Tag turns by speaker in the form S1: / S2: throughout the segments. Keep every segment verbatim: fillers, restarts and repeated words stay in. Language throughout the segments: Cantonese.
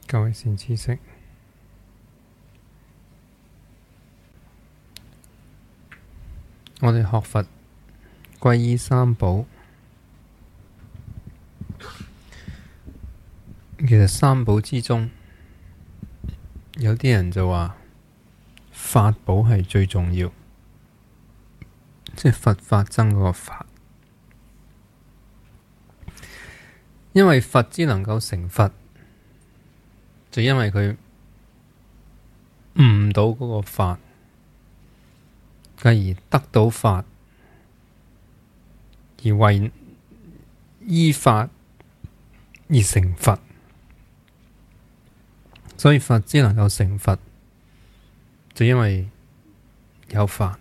S1: 各位善知識，我哋學佛皈依三寶，其實三寶之中，有啲人就話法寶係最重要，即係佛法僧嗰個法，因為佛之能夠成佛，就因為佢悟唔到嗰個法，繼而得到法，而為依法而成佛，所以佛之能夠成佛，就因為有法。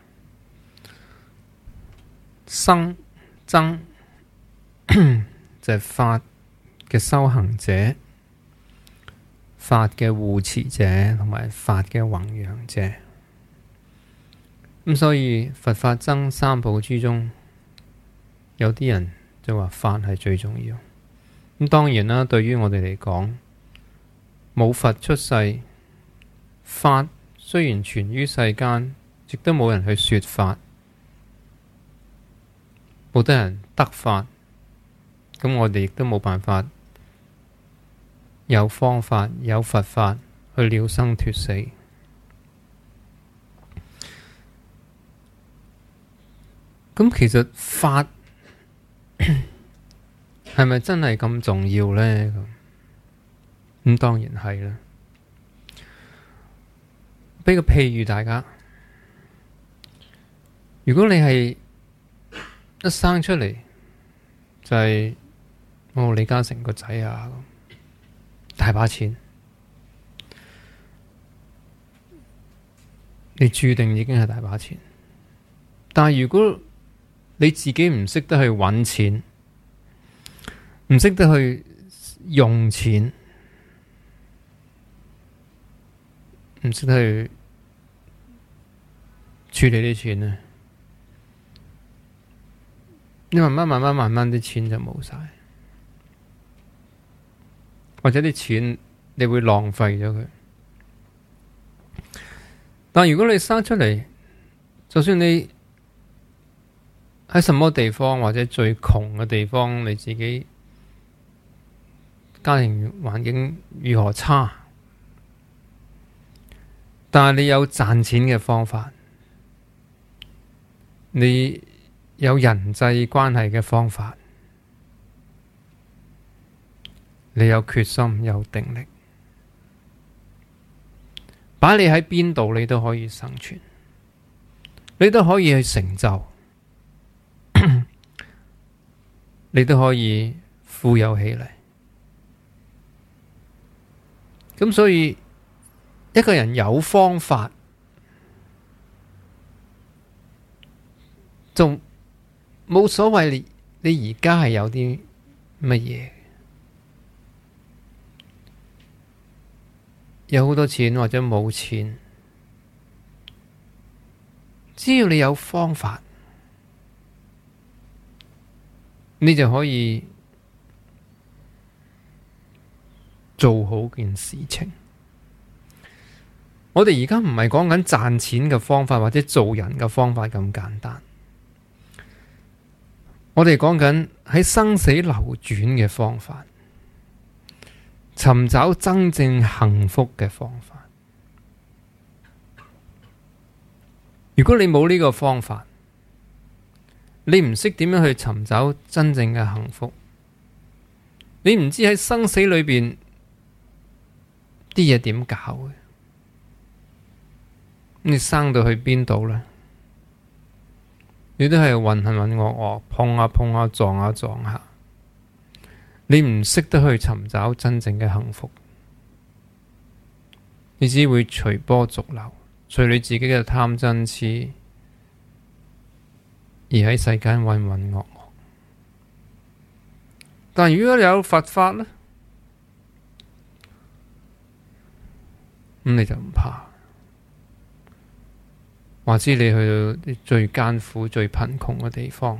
S1: 僧僧就係法嘅修行者，法嘅護持者同埋法嘅弘揚者。咁所以佛法僧三寶之中，有啲人就話法係最重要。咁當然啦，對於我哋嚟講，冇佛出世，法雖然存於世間，亦都冇人去說法，冇得人得法，咁我哋亦都冇辦法有方法有佛法去了生脫死。咁其實法係咪真係咁重要呢？咁當然係啦。俾個譬喻大家，如果你係一生出嚟就係、是、哦李嘉誠個仔啊，大把錢，你注定已經係大把錢。但係如果你自己唔識得去揾錢，唔識得去用錢，唔識得去處理啲錢呢，你慢慢慢慢慢慢啲錢就冇晒，或者啲錢你會浪費咗佢。但如果你生出嚟，就算你喺什麼地方或者最窮嘅地方，你自己家庭環境如何差，但係你有賺錢嘅方法，你有人際關係嘅方法，你有決心有定力，擺你喺邊度你都可以生存，你都可以去成就，你都可以富有起嚟。咁所以一個人有方法，就冇所謂你你而家係有啲乜嘢，有好多錢或者冇錢，只要你有方法，你就可以做好件事情。我哋而家唔係講緊賺錢嘅方法或者做人嘅方法咁簡單，我哋講緊喺生死流轉嘅方法，尋找真正幸福嘅方法。如果你冇呢個方法，你唔識點樣去尋找真正嘅幸福，你唔知喺生死裏邊啲嘢點搞嘅，你生到去邊度呢？你都係渾渾噩噩，碰下碰下，撞下撞下，你唔識得去尋找真正嘅幸福，你只會隨波逐流，隨你自己嘅貪嗔癡，而喺世間渾渾噩噩。但如果你有佛法呢，咁你就唔怕。話知你去到啲最艱苦、最貧窮嘅地方，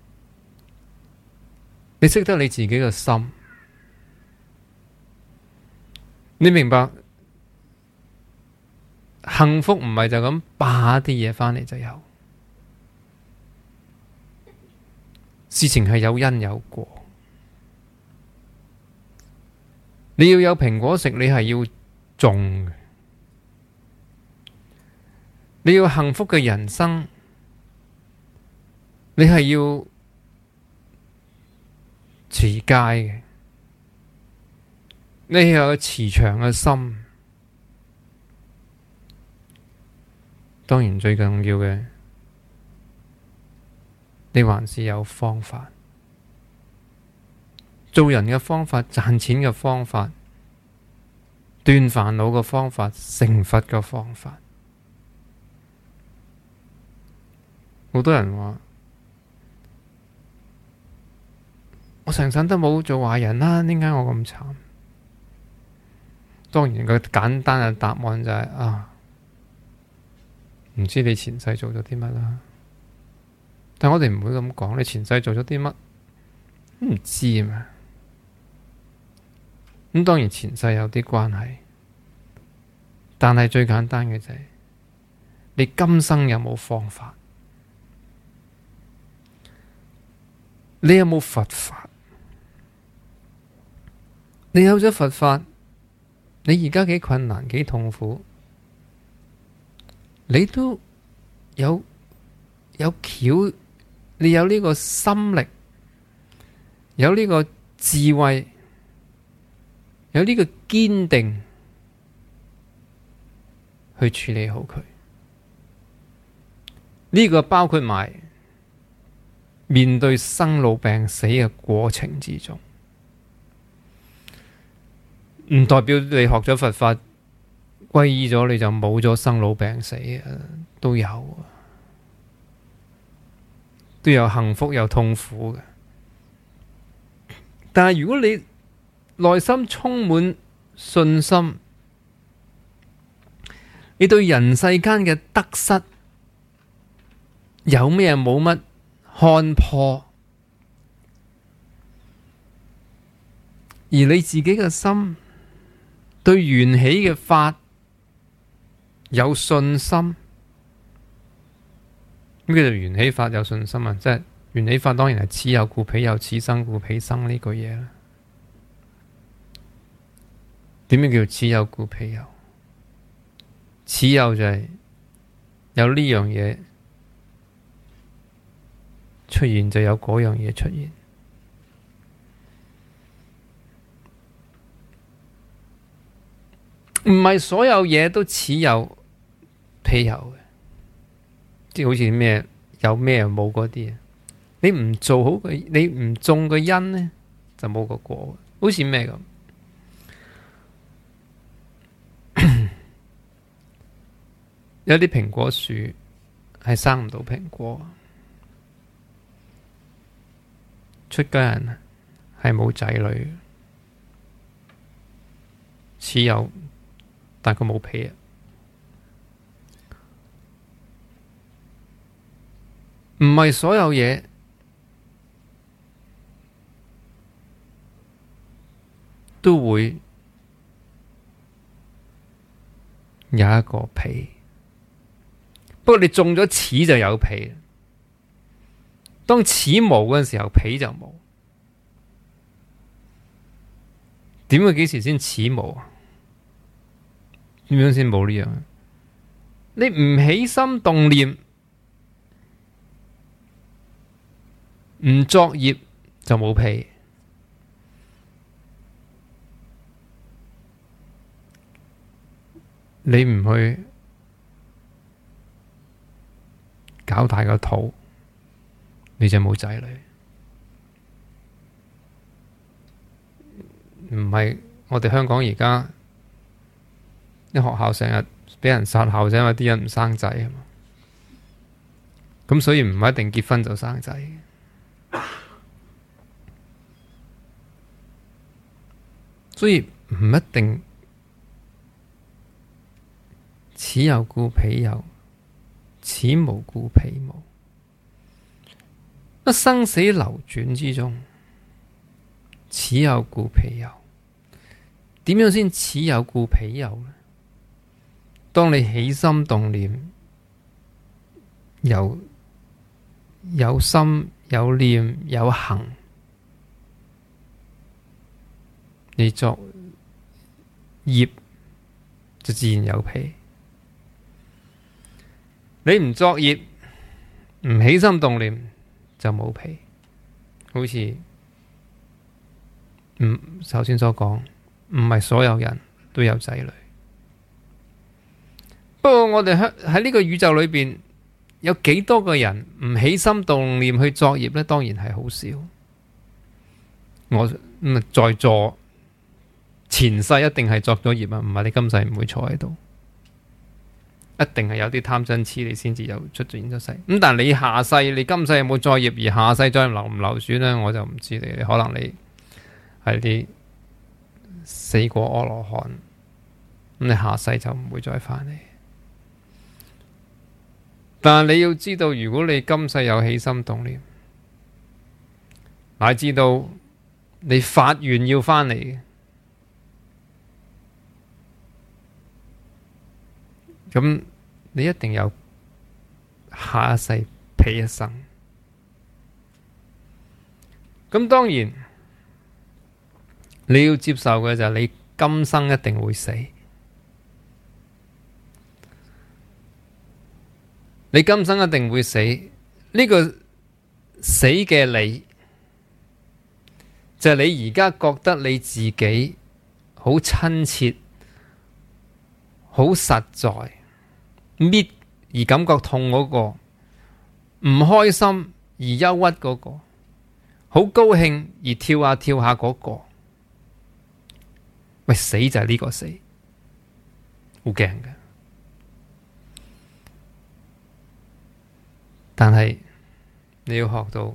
S1: 你識得你自己嘅心， 你明白？幸福唔係就咁霸啲嘢返嚟就有，事情係有因有果。你要有蘋果食，你係要種嘅。你要幸福嘅人生，你係要持戒嘅，你要有慈祥嘅心。當然最重要嘅，你還是有方法。做人嘅方法，賺錢嘅方法，斷煩惱嘅方法，成佛嘅方法。好多人話：我成世都冇做壞人啦，點解我咁慘？當然個簡單嘅答案就係、是、啊，唔知你前世做咗啲乜啦。但我哋唔會咁講，你前世做咗啲乜唔知啊嘛。咁當然前世有啲關係，但係最簡單嘅就係、是、你今生有冇方法？你有冇佛法？你有咗佛法，你而家幾困難幾痛苦，你都有有橋，你有呢個心力，有呢個智慧，有呢個堅定去處理好佢。呢個包括埋面對生老病死嘅過程之中，唔代表你學咗佛法皈依咗你就冇咗生老病死啊，都有，都有幸福有痛苦嘅。但係如果你內心充滿信心，你對人世間嘅得失有咩冇乜看破，而你自己嘅心對緣起嘅法有信心，咁叫做緣起法有信心啊！即係緣起法當然係此有故彼有，此生故彼生呢句嘢啦。點樣叫此有故彼有？此有就係有呢樣嘢出現，就有嗰樣嘢出現。唔係所有嘢都此有彼有嘅，即係好似咩有咩冇嗰啲啊！你唔做好個，你唔種個因呢，就冇個果。好似咩咁？有啲蘋果樹係生唔到蘋果，出家人係冇仔女，似有，但佢冇皮啊！唔係所有嘢都會有一個皮。不過你種咗此就有皮，當此冇嗰陣時候，皮就冇。點會幾時先此冇啊？點樣先冇呢樣？你唔起心動念，唔作業就冇皮。你唔去搞大個肚，你就冇仔女。唔係我哋香港而家啲學校成日俾人殺校，因為啲人唔生仔啊嘛。咁所以唔一定結婚就生仔。所以唔一定此有故彼有，此無故彼無。喺生死流轉之中，此有故彼有， 點樣先似有故彼有呢？當你起心動念，有有心有念有行，你作業就自然有被。你唔作業，唔起心動念，就冇被。好似唔首先所講，唔係所有人都有仔女。不過我哋喺呢個宇宙裏邊，有幾多個人唔起心動念去作業呢？當然係好少。我咁在座前世一定係作咗業啊，唔係你今世唔會坐喺度，一定係有啲貪嗔痴你先至有出現咗世。咁但係你下世，你今世有冇作業，而下世再流唔流轉呢？我就唔知你。可能你係啲死過阿羅漢，咁你下世就唔會再翻嚟。但係你要知道，如果你今世有起心動念，乃至到你發願要翻嚟嘅，咁你一定有下一世彼一生。咁當然你要接受嘅就係你今生一定會死。你今生一定會死，呢個死嘅你，就係你而家覺得你自己好親切、好實在，搣而感覺痛嗰個，唔開心而憂鬱嗰個，好高興而跳下跳下嗰個，喂，死就係呢個死，好驚嘅。但係你要學到，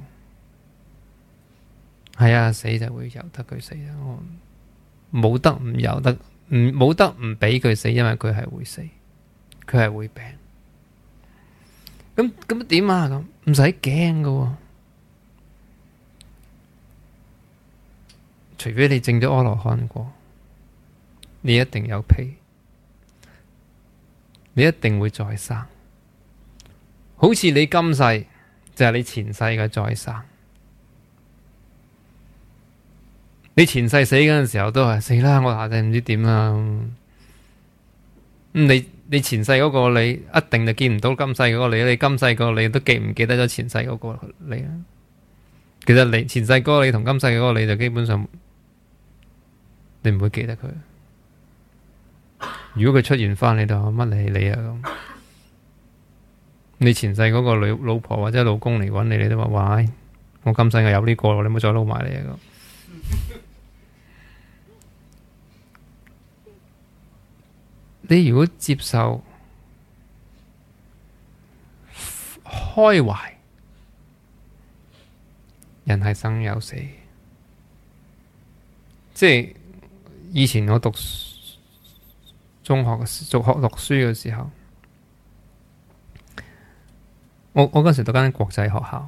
S1: 係啊，死就會由得佢死啊！我冇得唔由得，唔冇得唔俾佢死，因為佢係會死，佢係會病。咁咁點啊？咁唔使驚噶，除非你證咗阿羅漢果，你一定有被，你一定會再生。好似你今世就係你前世嘅再生，你前世死嗰陣時候都係死啦，我下世唔知點啦。咁你你前世嗰個你一定就見唔到今世嗰個你，你今世嗰個你都記唔記得咗前世嗰個你啊？其實你前世嗰個你同今世嗰個你就基本上你唔會記得佢。如果佢出現翻，你就乜你你啊咁。你前世嗰個女老婆或者老公嚟揾你，你都話：哇！我今世我有呢個，你唔好再撈埋你啊！你如果接受開懷，人係生有死。即係以前我讀中學嘅時，讀學讀書嘅時候。我我嗰時讀間國際學校，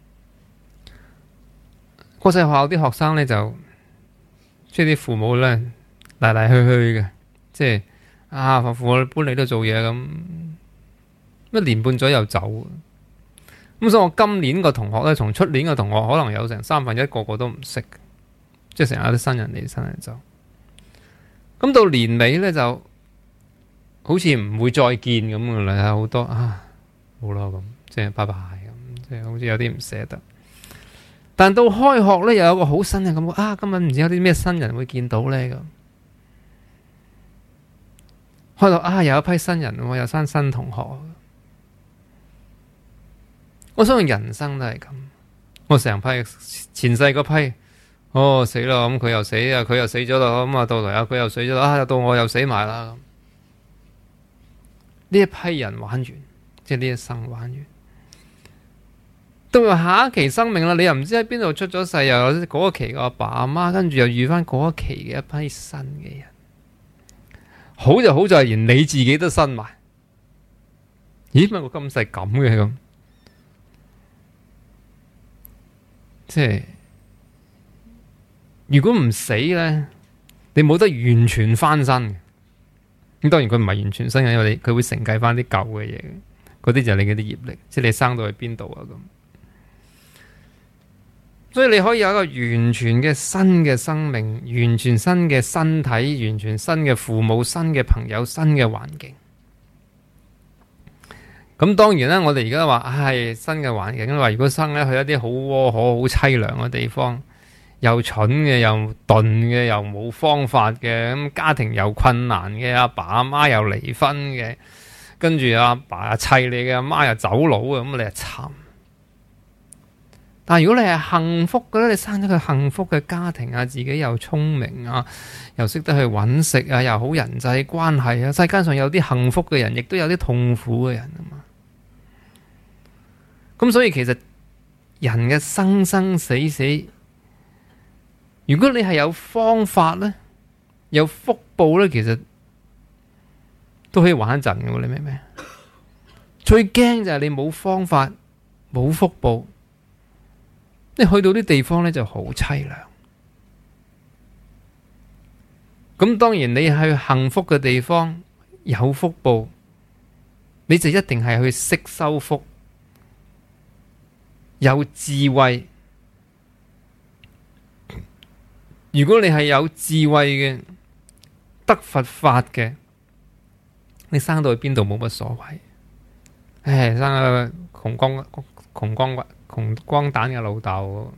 S1: 國際學校啲學生呢，就，即係啲父母呢，嚟嚟去去嘅，即係啊父母搬嚟都做嘢咁，一年半左右走。咁所以我今年個同學呢，從出年個同學可能有成三分一個個都唔識，即係成日有啲新人嚟新人走。咁到年尾呢，就好似唔會再見咁嘅啦，好多啊，好啦咁。即係拜拜咁，即係好似有啲唔捨得。但到開學呢，又有個好新嘅感覺啊！今日唔知有啲咩新人會見到呢。咁。開到啊，有一批新人，有生新同學。我相信人生都係咁。我成批前世嗰批，哦死啦！咁佢又死啊，佢又死咗啦。咁啊到嚟啊，佢又死咗啦。啊到我又死埋啦。呢一批人玩完，即係呢一生玩完。到下一期生命啦，你又唔知喺邊度出咗世，又有嗰一期個阿爸阿媽，跟住又遇翻嗰一期嘅一批新嘅人。好就好在連你自己都新埋。咦？乜我今世咁嘅咁？即係如果唔死呢， 你冇得完全翻身。咁當然佢唔係完全新嘅，因為佢會承繼翻啲舊嘅嘢，嗰啲就係你嗰啲業力，即係你生到去邊度啊咁。所以你可以有一個完全嘅新嘅生命，完全新嘅身體，完全新嘅父母、新嘅朋友、新嘅環境。咁當然啦，我哋而家話唉，新嘅環境，話如果生咧去一啲好窩可、好淒涼嘅地方，又蠢嘅，又鈍嘅，又冇方法嘅，咁家庭又困難嘅，阿爸阿媽又離婚嘅，跟住阿爸砌你嘅，阿媽又走佬嘅，咁你係慘。但係如果你係幸福嘅咧，你生咗個幸福嘅家庭啊，自己又聰明啊，又識得去揾食啊，又好人際關係啊，世界上有啲幸福嘅人，亦都有啲痛苦嘅人啊嘛。咁所以其實人嘅生生死死，如果你係有方法咧，有福報咧，其實都可以玩一陣嘅。你明唔明？最驚就係你冇方法，冇福報。你去到啲地方咧就好淒涼。咁當然你去幸福嘅地方有福報，你就一定係去識修福，有智慧。如果你係有智慧嘅，得佛法嘅，你生到去邊度冇乜所謂。唉，生個窮光窮光骨。窮光蛋嘅老豆，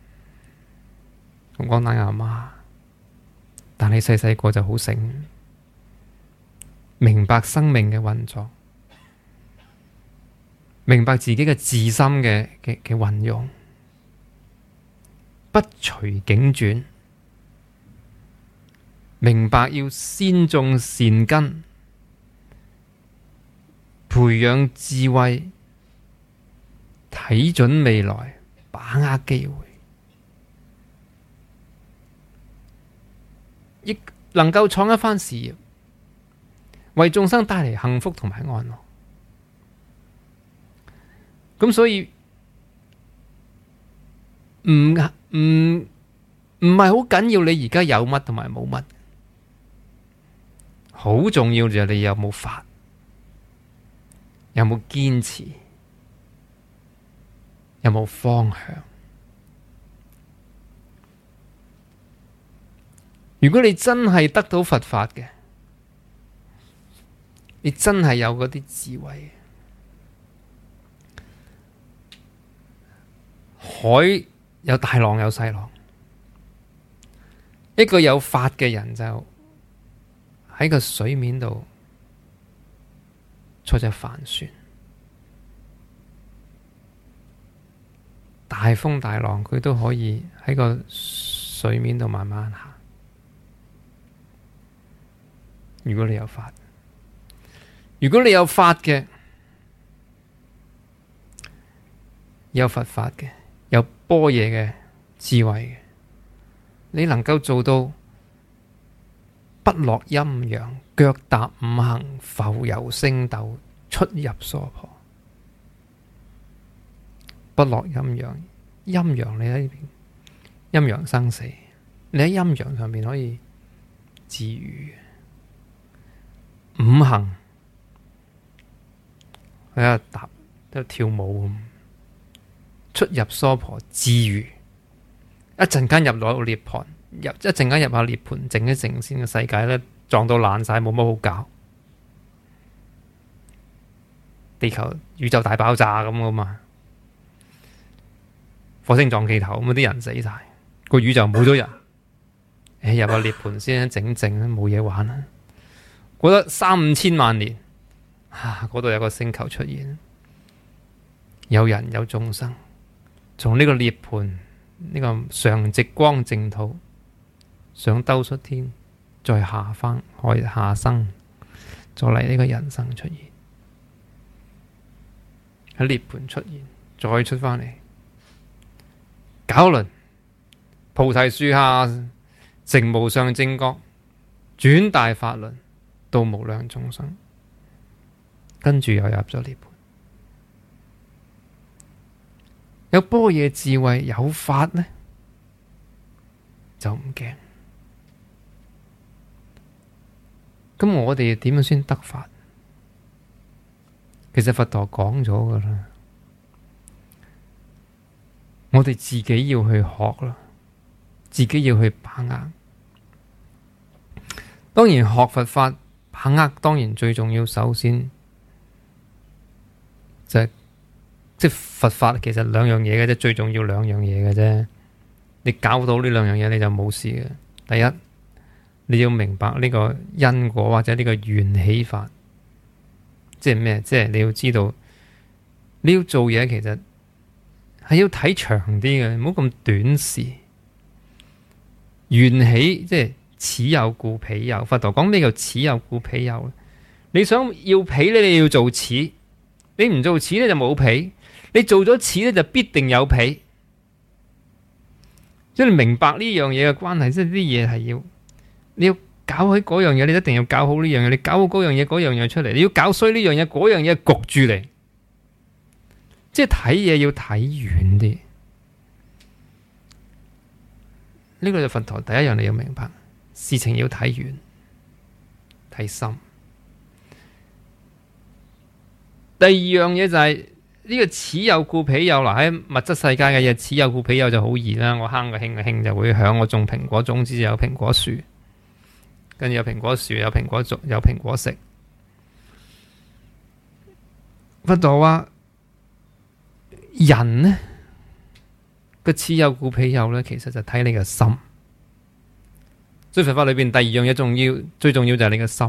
S1: 窮光蛋嘅阿媽，但你細細個就好醒，明白生命嘅運作，明白自己嘅自心嘅嘅嘅運用，不隨境轉，明白要先種善根，培養智慧。睇準未來，把握機會，亦能夠創一番事業，為眾生帶嚟幸福同埋安樂。咁所以唔唔唔係好緊要，你而家有乜同埋冇乜，好重要就係你有冇法，有冇堅持。有冇方向？如果你真係得到佛法嘅，你真係有嗰啲智慧，海有大浪有細浪，一個有法嘅人就喺個水面度坐隻帆船。大風大浪，佢都可以喺個水面度慢慢行。如果你有法，如果你有法嘅，有佛法嘅，有般若嘅智慧嘅，你能夠做到不落陰陽，腳踏五行，浮游星斗，出入娑婆。不落陰陽，陰陽你喺呢邊，陰陽生死，你喺陰陽上面可以自愈。五行喺度踏，喺度跳舞咁，出入娑婆自愈。一陣間入到涅槃，入一陣間入下涅槃，靜一靜先嘅世界咧，撞到爛晒，冇乜好搞。地球宇宙大爆炸咁噶嘛？火星撞氣頭咁，啲人死晒，個宇宙冇咗人。誒，入個涅槃先整靜啦，冇嘢玩啦。過咗三五千萬年，啊，嗰度有個星球出現，有人有眾生，從呢個涅槃呢個常寂光淨土，想兜出天，再下翻可以下生，再嚟呢個人生出現，喺涅槃出現，再出翻嚟。搞輪菩提樹下成無上正覺，轉大法輪度無量眾生，跟住又入咗涅槃。有般若智慧有法呢，就唔驚。 咁我哋點樣先得法？其實佛陀講咗噶啦，我哋自己要去學啦，自己要去把握。當然學佛法把握，當然最重要，首先就係即係佛法其實兩樣嘢嘅啫，最重要兩樣嘢嘅啫。你搞到呢兩樣嘢，你就冇事嘅。第一，你要明白呢個因果或者呢個緣起法，即係咩？即係你要知道，你要做嘢其實係要睇長啲嘅，唔好咁短視。緣起即係此有故彼有，佛陀講咩叫此有故彼有？你想要彼咧，你要做此，你唔做此咧就冇彼，你做咗此咧就必定有彼。即係你明白呢樣嘢嘅關係，即係啲嘢係要你要搞好嗰樣嘢，你一定要搞好呢樣嘢。你搞好嗰樣嘢，嗰樣嘢出嚟，你要搞衰呢樣嘢，嗰樣嘢焗住嚟。即係睇嘢要睇遠啲。呢個就佛陀第一樣你要明白，事情要睇遠睇深。第二樣嘢就係、是。呢個此有故彼有啦，喺物質世界嘅嘢，此有故彼有就好易啦。我坑個磬，個磬就會響；我種蘋果種子就有蘋果樹，跟住有蘋果樹，有蘋果種，有蘋果食。佛陀話人呢個此有故彼有呢，其實就睇你嘅心。所以佛法裏邊第二樣嘢重要，最重要就係你嘅心。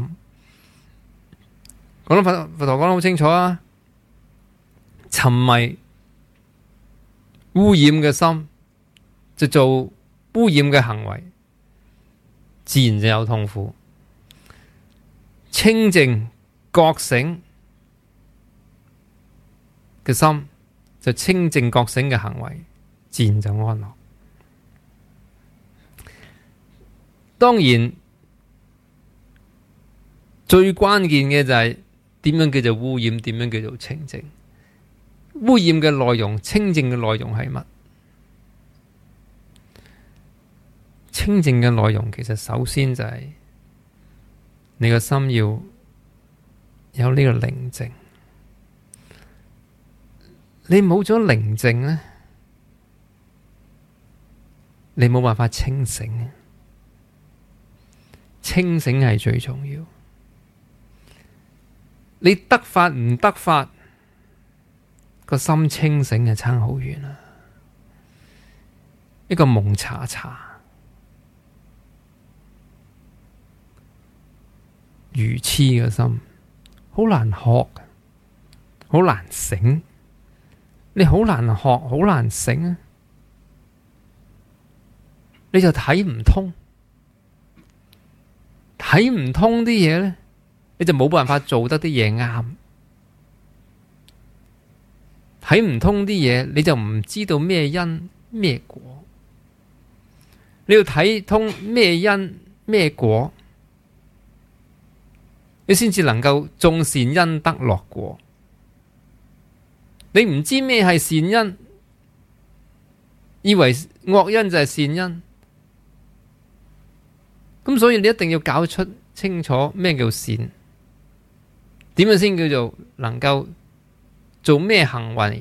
S1: 講到佛佛陀講得好清楚啊！沉迷污染嘅心，就做污染嘅行為，自然就有痛苦。清淨覺醒嘅心，就清淨覺醒嘅行為，自然就安樂。當然，最關鍵嘅就係點樣叫做污染，點樣叫做清淨。污染嘅內容，清淨嘅內容係乜？清淨嘅內容其實首先就係你個心要有呢個寧靜。你冇咗寧靜呢，你冇辦法清醒。清醒係最重要。你得法唔得法？個心清醒嘅差好遠啊！一個蒙查查、愚痴嘅心，好難學，好難醒。你好難學，好難醒啊！你就睇唔通，睇唔通啲嘢咧，你就冇辦法做得啲嘢啱。睇唔通啲嘢，你就唔知道咩因咩果。你要睇通咩因咩果，你先至能夠種善因得樂果。你唔知咩係善因，以為惡因就係善因，咁所以你一定要搞出清楚咩叫善，點樣先叫做能夠做咩行為，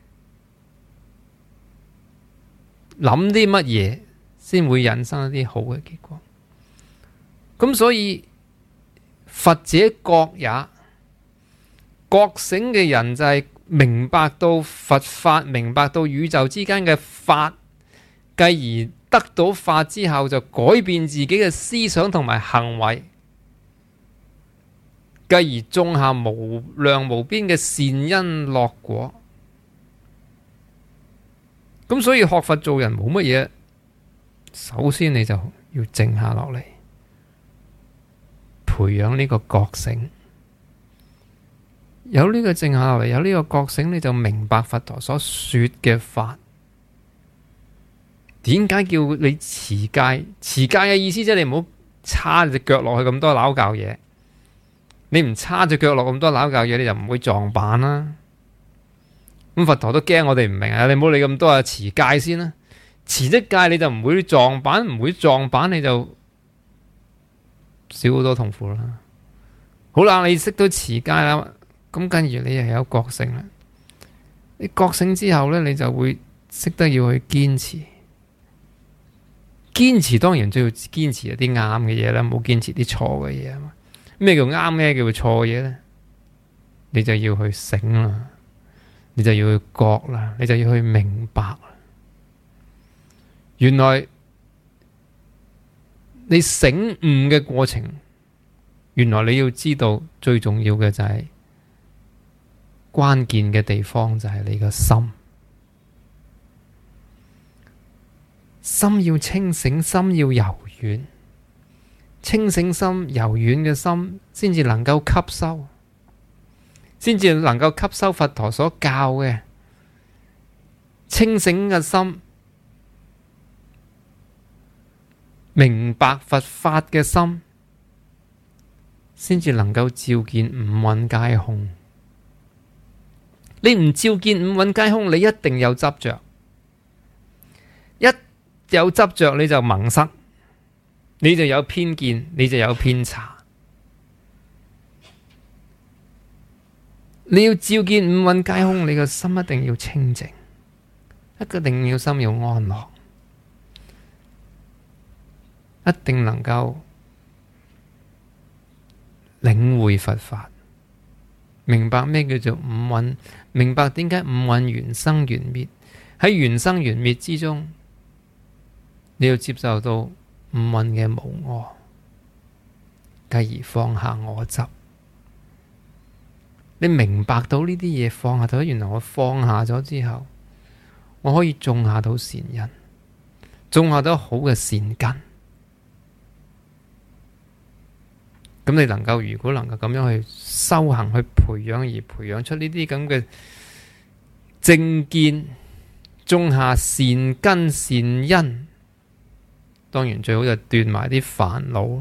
S1: 諗啲乜嘢先會引生一啲好嘅結果。咁所以佛者覺也，覺醒嘅人就係明白到佛法，明白到宇宙之間嘅法，繼而得到法之後就改變自己嘅思想同埋行為，繼而種下無量無邊嘅善因樂果。咁所以學佛做人冇乜嘢，首先你就要靜下落嚟，培養呢個覺醒。有呢個靜下落嚟，有呢個覺醒，你就明白佛陀所說嘅法。點解叫你持戒？持戒嘅意思即係你唔好叉隻腳落去咁多拗教嘢。你唔叉隻腳落咁多拗教嘢，你就唔會撞板啦。咁佛陀都驚我哋唔明啊！你唔好理咁多啊，持戒先啦。持咗戒你就唔會撞板，唔會撞板你就少好多痛苦啦。 好啦，你識到持戒啦，咁跟住你又有覺性啦。你覺醒之後呢，你就會識得要去堅持。堅持當然就要堅持一啲啱嘅嘢啦，冇堅持啲錯嘅嘢啊嘛。咩叫啱，咩叫錯嘅嘢呢？你就要去醒啦，你就要去覺啦，你就要去明白啦。原來你醒悟嘅過程，原來你要知道最重要嘅就係關鍵嘅地方就係你個心。心要清醒，心要柔軟，清醒心、柔軟嘅心，先至能夠吸收，先至能夠吸收佛陀所教嘅清醒嘅心，明白佛法嘅心，先至能夠照見五蘊皆空。你唔照見五蘊皆空，你一定有執着。一有執着你就蒙塞，你就有偏見，你就有偏差。你要照見五蘊皆空，你個心一定要清淨，一定要心要安樂，一定能夠領會佛法，明白咩叫做五蘊，明白點解五蘊緣生緣滅。喺緣生緣滅之中，你要接受到五蘊嘅無我，繼而放下我執。你明白到呢啲嘢，放下咗，原來我放下咗之後，我可以種下到善因，種下到好嘅善根。咁你能夠，如果能夠咁樣去修行，去培養而培養出呢啲咁嘅正見，種下善根善因，當然最好就斷埋啲煩惱。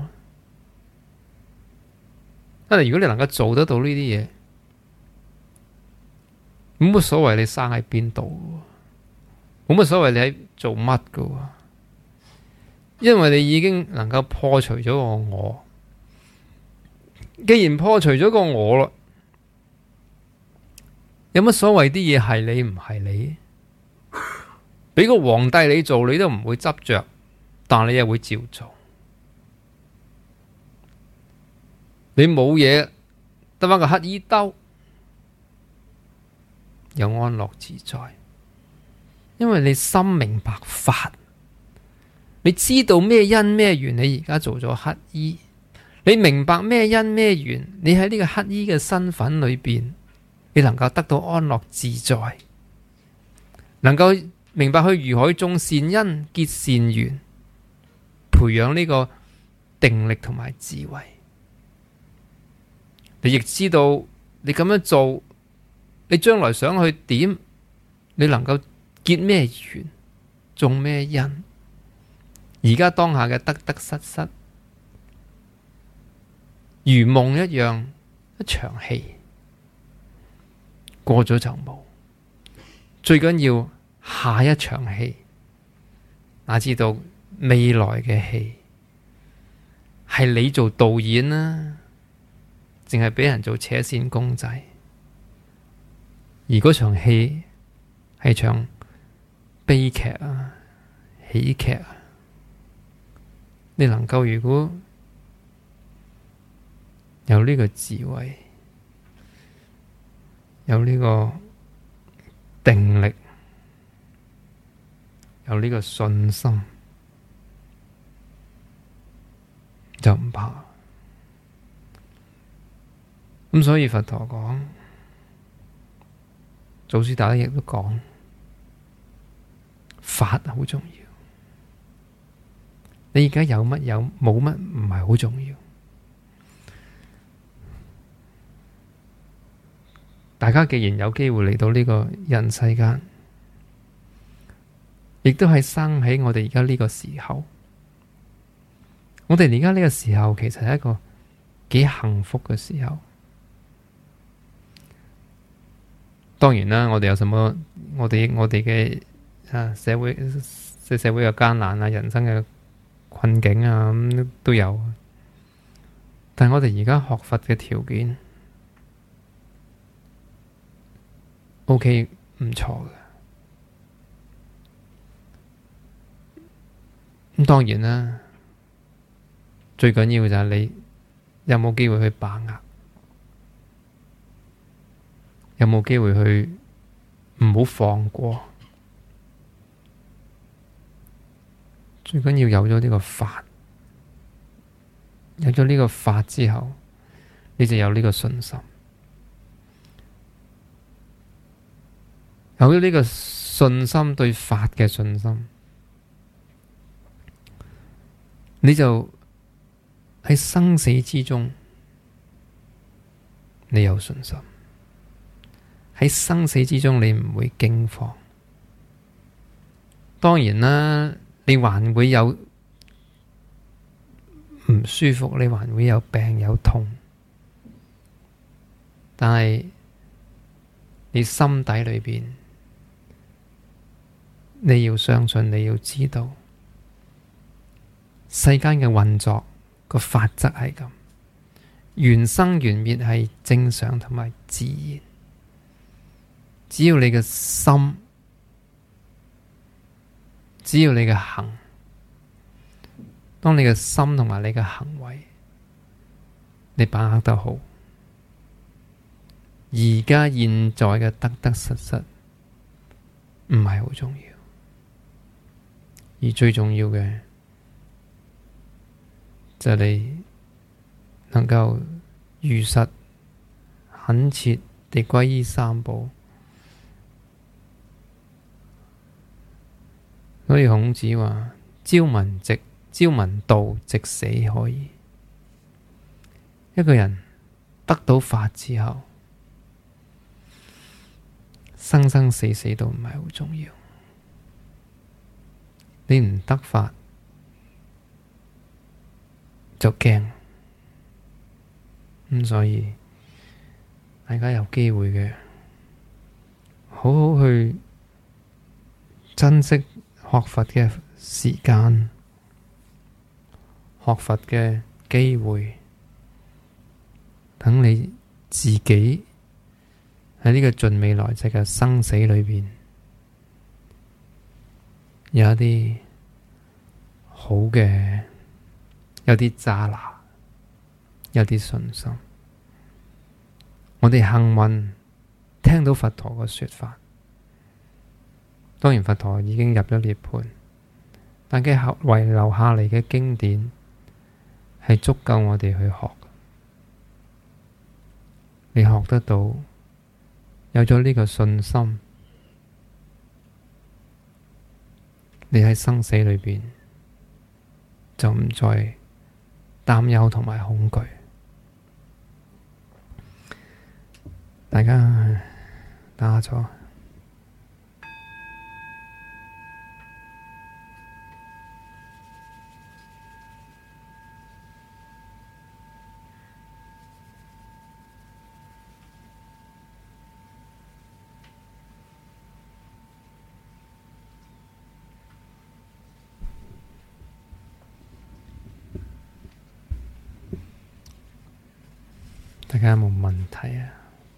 S1: 因為如果你能夠做得到呢啲嘢，冇乜所謂你生喺邊度，冇乜所謂你喺做乜㗎，因為你已經能夠破除咗個我。既然破除咗個我啦，有乜所謂啲嘢係你唔係你？俾個皇帝你做，你都唔會執着，但你又會照做。你冇嘢，得返個乞衣兜，有安樂自在，因為你心明白法，你知道咩因咩緣，你而家做咗乞衣，你明白咩因咩緣，你喺呢個乞衣嘅身份裏邊，你能夠得到安樂自在，能夠明白去如何種善因結善緣，培養呢個定力同埋智慧。你亦知道你咁樣做，你將來想去點，你能夠結咩緣，種咩因。而家當下嘅得得失失，如夢一樣，一場戲過咗就冇。最緊要下一場戲，哪知道未來嘅戲係你做導演啦，淨係俾人做扯線公仔。而嗰場戲係場悲劇啊，喜劇啊。你能夠如果有呢個智慧，有呢個定力，有呢個信心，就唔怕。咁所以佛陀講，祖師大德亦都講，法好重要。你而家有乜有冇乜唔係好重要。大家既然有機會嚟到呢個人世間，亦都係生喺我哋而家呢個時候。我哋而家呢個時候其實係一個幾幸福嘅時候。當然啦，我哋有什麼？我哋我哋嘅啊社會即社會嘅艱難啊，人生嘅困境啊，咁都有。 但係我哋而家學佛嘅條件 OK 唔錯嘅。咁當然啦，最緊要就係你有冇機會去把握，有冇機會去唔好放過。最緊要有咗呢個法，有咗呢個法之後，你就有呢個信心。有咗呢個信心，對法嘅信心，你就喺生死之中，你有信心。喺生死之中，你唔會驚慌。當然啦，你還會有唔舒服，你還會有病有痛，但係你心底裏邊，你要相信，你要知道，世間嘅運作個法則係咁，緣生緣滅係正常同埋自然。只要你嘅心，只要你嘅行，當你嘅心同埋你嘅行為，你把握得好，而家現在嘅得得失失唔係好重要，而最重要嘅就係你能夠如實懇切地歸依三寶。所以孔子話：朝聞夕，朝聞道，夕死可以。一個人得到法之後，生生死死都唔係好重要。你唔得法就驚。咁所以大家有機會嘅，好好去珍惜學佛嘅時間，學佛嘅機會，等你自己喺呢個盡未來際嘅生死裏邊，有一啲好嘅，有啲揸拿，有啲信心。我哋幸運聽到佛陀嘅說法。當然佛陀已經入咗涅槃，但佢後遺留下嚟嘅經典係足夠我哋去學。你學得到，有咗呢個信心，你喺生死裏邊就唔再擔憂同埋恐懼。大家打坐。大家有冇問題啊？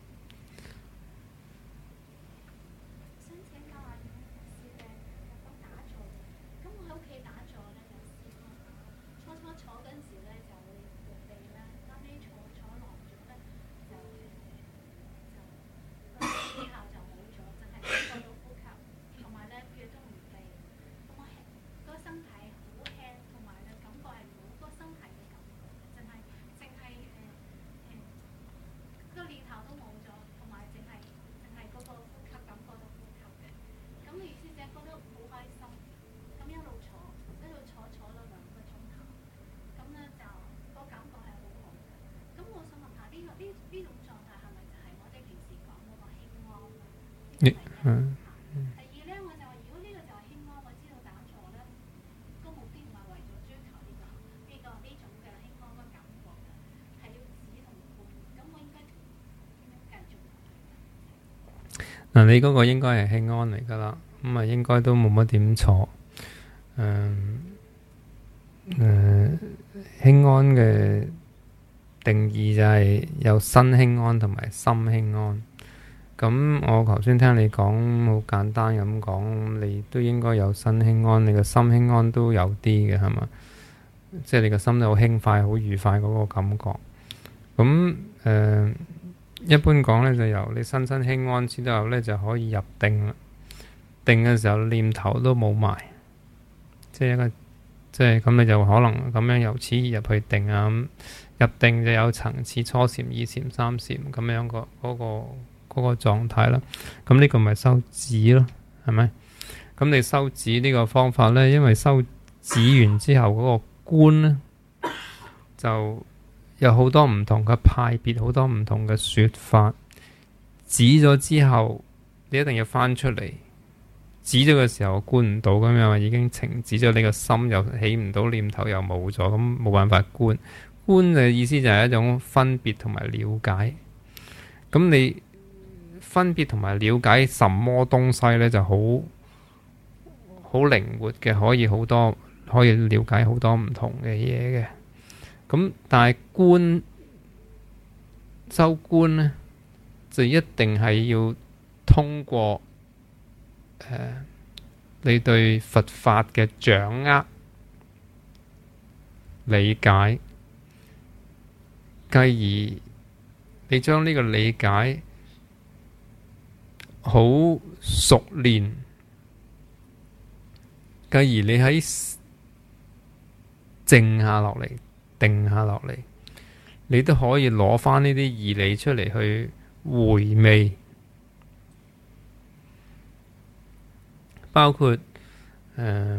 S2: 想請教下師姐，講打坐，咁我喺屋企打坐咧，有試過初初坐嗰陣時咧就會撥地啦，後尾坐坐耐咗咧就誒就個氣效就冇咗，淨係感覺到呼吸，同埋咧腳都唔地，咁我個身體好輕，同埋咧感覺係冇個身體嘅感覺，淨係淨係誒誒個念頭都冇咗，同埋淨係淨係嗰個呼吸感覺到呼吸嘅。咁嘅意思就係覺得好開心，咁一路坐一路坐坐咗兩個鐘頭，咁咧就個感覺係好好嘅。咁我想問下呢個呢呢種狀態係咪就係我哋平時講嗰個輕安咧？呢個係一。第二咧，我就話如果呢個就係輕安，我知道打坐咧個目標唔係為咗追求呢個呢個呢種嘅輕安嘅感覺嘅，係要止同觀。咁我應該點樣繼續落去嘅？
S1: 嗱，你嗰個應該係輕安嚟噶啦，咁啊應該都冇乜點坐。誒誒，輕安嘅定義就係有身輕安同埋心輕安。咁我頭先聽你講好簡單咁講，你都應該有身輕安，你個心輕安都有啲嘅係嘛？即係你個心都好輕快、好愉快嗰個感覺。咁誒、呃，一般講呢，就由你身身輕安之後呢，就可以入定啦。定嘅時候念頭都冇埋，即係一個即係咁，你就可能咁樣由此入去定啊。咁入定就有層次，初禪、二禪、三禪咁樣個嗰個嗰個狀態啦。咁呢個咪修止咯，係咪？咁你修止呢個方法呢，因為修止完之後嗰個觀呢，就有好多唔同嘅派別，好多唔同嘅說法。止咗之後，你一定要翻出嚟。止咗嘅時候觀唔到咁樣，已經停止咗，你個心又起唔到念頭，又冇咗，咁冇辦法觀。觀嘅意思就係一種分別同埋了解。咁你分別同埋了解什麼東西呢？就好好靈活嘅，可以好多可以了解好多唔同嘅嘢嘅。咁但係觀修觀呢，就一定係要通過誒、呃，你對佛法嘅掌握、理解，繼而你將呢個理解好熟練，繼而你喺靜下落嚟、定下落嚟，你都可以攞返呢啲義理出嚟去回味。包括、呃、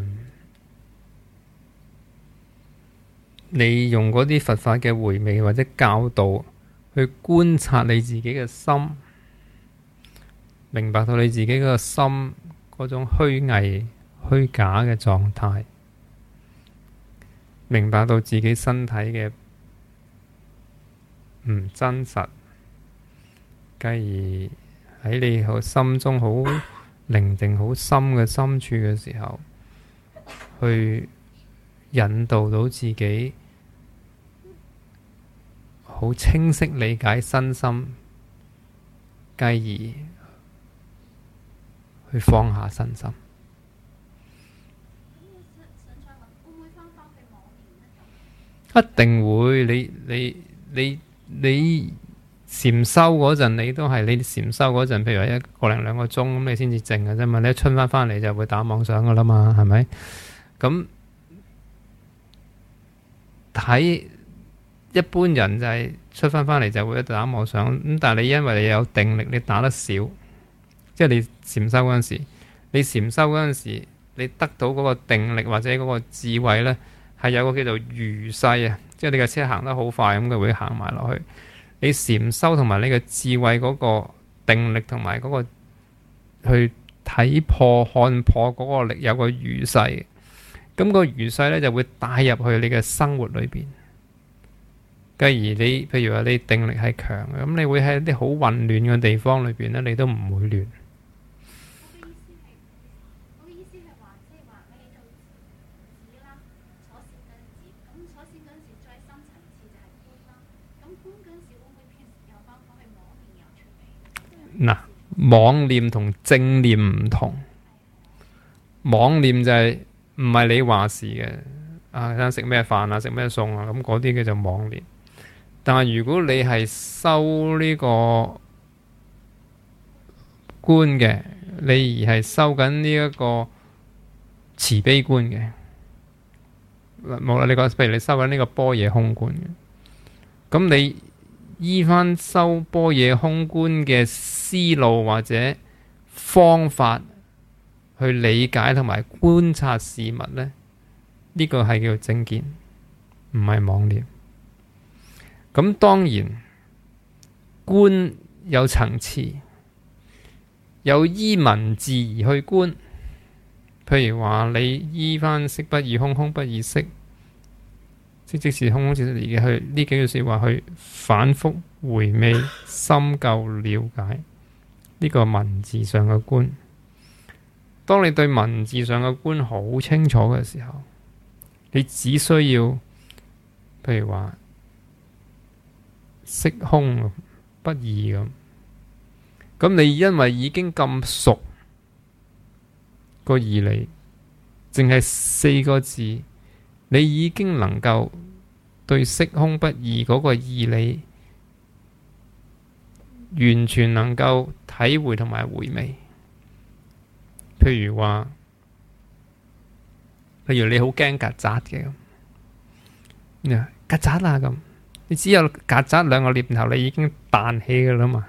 S1: 你用嗰啲佛法嘅回味或者教導去觀察你自己嘅心，明白到你自己嗰個心嗰種虛偽、虛假嘅狀態，明白到自己身體嘅唔真實，繼而喺你個心中好寧靜好深嘅深處嘅時候，去引導到自己好清晰理解身心，繼而去放下身心。一定會，你你你你禪修嗰陣，你都係你禪修嗰陣，譬如話一個零兩個鐘咁，你先至靜嘅啫嘛。你一出翻翻嚟就會打妄想噶啦嘛，係咪？咁睇一般人就係出翻翻嚟就會一打妄想咁，但係你因為你有定力，你打得少，即係你禪修嗰陣時，你禪修嗰陣時，你得到嗰個定力或者嗰個智慧呢，係有個叫做餘勢啊，即係你嘅車行得好快咁，佢會行埋落去。你禪修同埋你嘅智慧嗰個定力同埋嗰個去睇破看破嗰個力有個餘勢，咁個餘勢呢就會帶入去你嘅生活裏邊。繼而你譬如話你定力係強嘅，咁你會喺一啲好混亂嘅地方裏邊呢，你都唔會亂。嗱，妄念同正念唔同。妄念就係唔係你話事嘅，啊，想食咩飯啊，食咩餸啊，咁嗰啲叫做妄念。但係如果你係修呢個觀嘅，你而係修緊呢一個慈悲觀嘅，冇啦，你講譬如你修緊呢個般若空觀嘅，咁你依翻修般若空觀嘅思路或者方法去理解同埋觀察事物呢，呢、呢個係叫正見，唔係妄念。咁當然觀有層次，有依文字而去觀，譬如話你依翻色不異空，空不異色，即即是空，空即是異嘅，去呢幾句說話去反覆回味、深究了解呢個文字上嘅觀。當你對文字上嘅觀好清楚嘅時候，你只需要譬如話色空不二咁。咁你因為已經咁熟個義理，淨係四個字，你已經能夠對色空不二嗰個義理完全能夠體會同埋回味。譬如話，譬如你好驚曱甴嘅咁，你話曱甴啊咁，你只有曱甴兩個念頭，你已經彈起㗎啦嘛。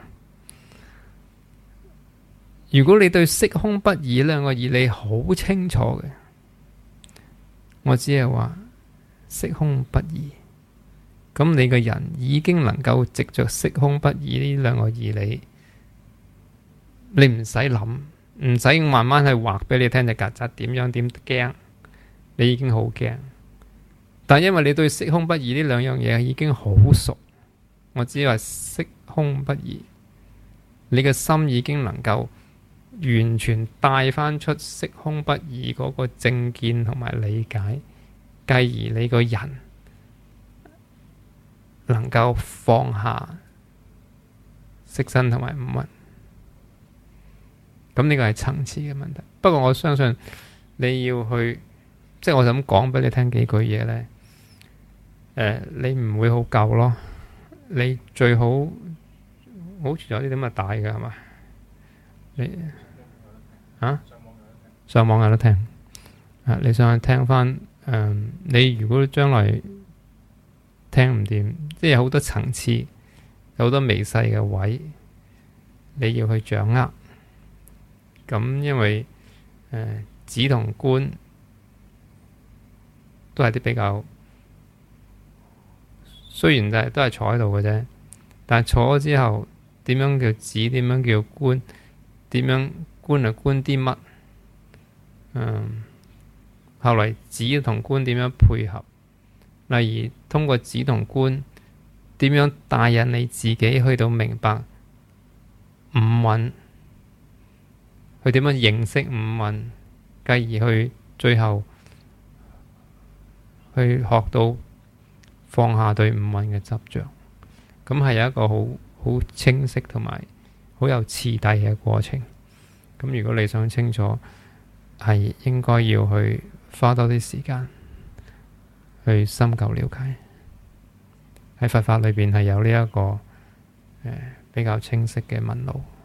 S1: 如果你對色空不二兩個義理好清楚嘅，我只係話色空不二，咁你個人已經能夠藉着色空不二呢兩個義理，你唔使諗，唔使慢慢去畫俾你聽隻曱甴點樣點驚，你已經好驚。但因為你對色空不二呢兩樣嘢已經好熟，我只係話色空不二，你嘅心已經能夠完全帶翻出色空不二嗰個正見同埋理解，繼而你個人能夠放下色身同埋五蘊。咁呢個係層次嘅問題。不過我相信你要去，即係我就咁講俾你聽幾句嘢呢。誒、呃，你唔會好夠咯。你最好好似有啲咁嘅大嘅係嘛？你啊？上網有得聽。啊，你上去聽翻。誒、呃，你如果將來聽唔掂，即係有好多層次，有好多微細嘅位，你要去掌握。咁因為誒止同觀都係啲比較，雖然就係都係坐喺度嘅啫，但係坐咗之後點樣叫止？點樣叫觀？點樣觀啊？觀啲乜？嗯，後來止同觀點樣配合？例如通過止同觀，點樣帶引你自己去到明白五蘊？去點樣認識五蘊，繼而去最後去學到放下對五蘊嘅執着，咁係有一個好好清晰同埋好有次第嘅過程。咁如果你想清楚，係應該要去花多啲時間去深究了解。喺佛法裏邊係有呢、這、一個、呃、比較清晰嘅問路。